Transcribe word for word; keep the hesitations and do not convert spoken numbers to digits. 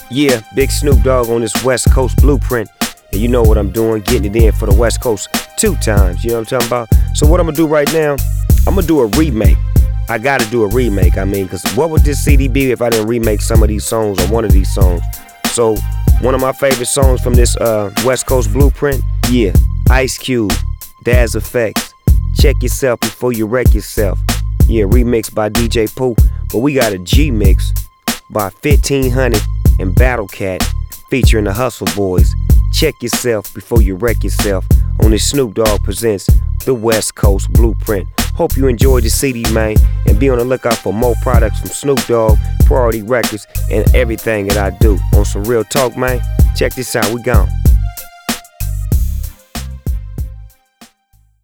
Yeah, Big Snoop Dogg on this West Coast blueprint. And you know what I'm doing, getting it in for the West Coast two times, you know what I'm talking about? So what I'm gonna do right now, I'm gonna do a remake. I gotta do a remake, I mean, cause what would this C D be if I didn't remake some of these songs or one of these songs? So, one of my favorite songs from this uh, West Coast blueprint, yeah, Ice Cube, Daz Effects, Check Yourself Before You Wreck Yourself. Yeah, remixed by D J Pooh, but we got a G-mix by fifteen hundred and Battle Cat featuring the Hustle Boys. Check Yourself Before You Wreck Yourself on this Snoop Dogg Presents the West Coast Blueprint. Hope you enjoyed the C D, man, and be on the lookout for more products from Snoop Dogg, Priority Records, and everything that I do. On some real talk, man, check this out, we gone.